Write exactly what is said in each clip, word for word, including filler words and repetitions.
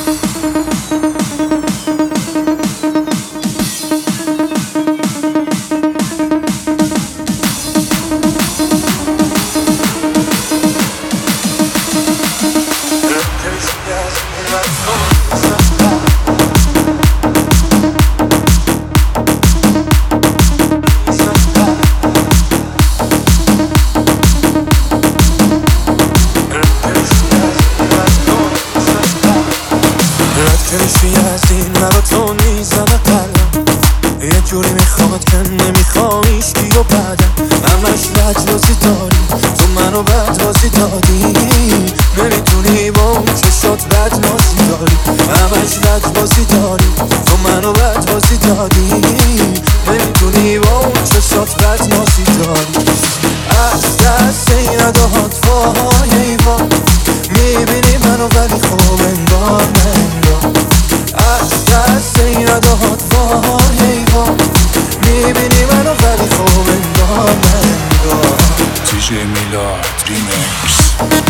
کشی از این مرا تو میزنه قلم، یه جوری میخواد که نمیخوایش کی و بعدم همش بدبازی داری تو منو بدبازی دادی، نمیتونی با اون چشات بدنازی داری همش بدبازی داری تو منو بدبازی دادی، نمیتونی با اون چشات بدنازی داری. از دست این اداهات وای ایوان میبینی منو ولی خوب انگار ننگار، از دست این اداهات وای ایوان میبینی منو ولی خوب انگار ننگار. دیجی میلاد ریمیکس.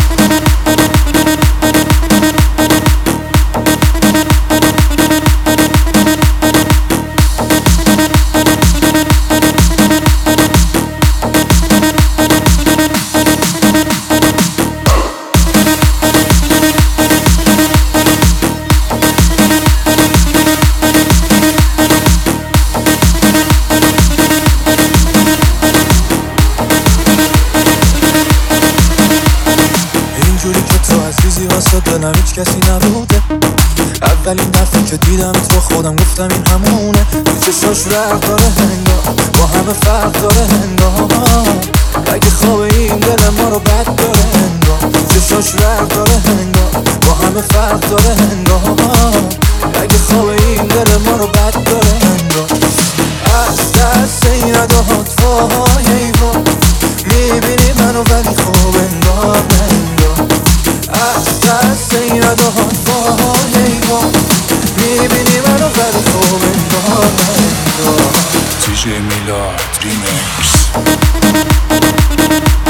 اینجوری که تو عزیزی واسه دلم هیچ کسی نبوده، اولین دفعه که دیدم تو خودم گفتم این همونه، تو چشاش رق داره هنگار با همه فرق داره هنگار، اگه خواب این دل ما رو بد داره هنگار، چشاش رق داره هنگار با همه فرق داره هنگار، اگه خواب این دل ما رو بد داره هنگار. از دست این اداهات وای ایوان میبینی منو ولی خوب انگار ننگار، از دست این اداهات وای ایوان میبینی منو ولی خوب انگار ننگار. دیجی میلاد ریمیکس.